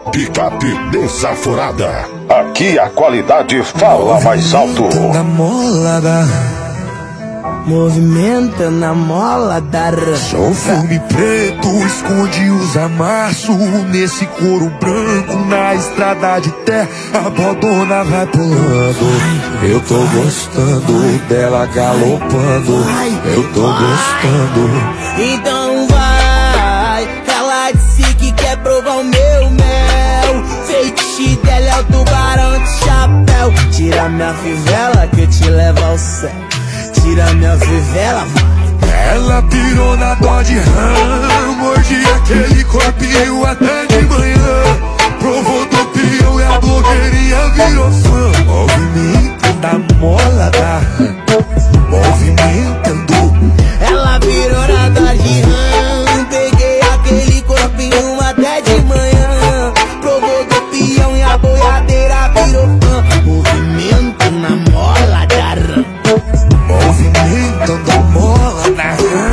Picape Desaforada. Aqui a qualidade fala mais alto. Da molada, movimenta na mola da Só o filme preto esconde os amassos. Nesse couro branco na estrada de terra, a bodona vai pulando. Eu tô gostando dela galopando. Eu tô gostando. Então vai, ela disse que quer provar o meu mel. Feitiço dela é o tubarão de chapéu. Tira minha fivela que eu te levo ao céu. Tira minha fivela, vai. Ela pirou na Dodge Ram, mordi aquele corpinho até de manhã. Provou do peão e a blogueirinha virou fã. Movimento da mola da Ram, movimentando. Ela virou na Dodge Ram, peguei aquele corpinho até de manhã. Provou do peão e a boiadeira virou fã. Movimento na mola da Ram, movimentando a mola na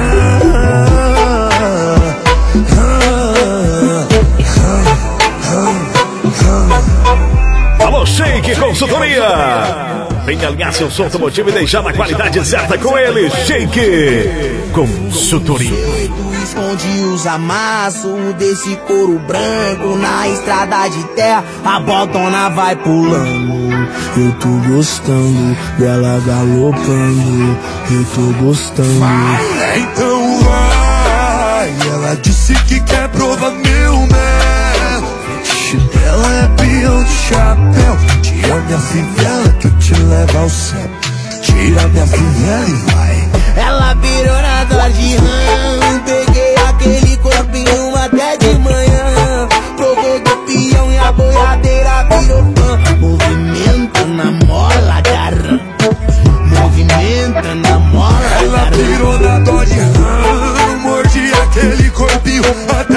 Alô, Shake Consultoria. Venha alinhar seu som automotivo e deixar na qualidade certa com ele. Shake Consultoria. Esconde os amassos desse couro branco na estrada de terra, a botona vai pulando. Eu tô gostando dela galopando. Eu tô gostando. Vai, então vai. Ela disse que quer provar meu mel. Feitiço dela é peão de chapéu. Tira minha fivela que eu te levo ao céu. Tira minha fivela e vai. Ela virou na Dodge Ram, peguei aquele corpinho até de manhã. Provou do peão e a boiadeira virou fã. Movimento na mola da Ram, movimento na mola da Ram. Ela virou na Dodge Ram, mordi aquele corpinho até